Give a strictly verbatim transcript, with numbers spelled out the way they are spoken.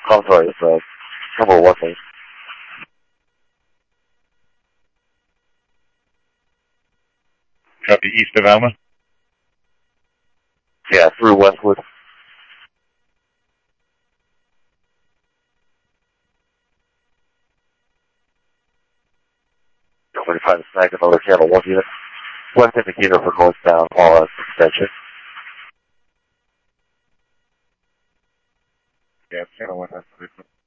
I'm sorry, it's uh, number one thing. Copy east of Alma. Yeah, through Westwood. Somebody trying to snag another channel one unit. West indicator for northbound R S extension. Yeah, channel one has to be.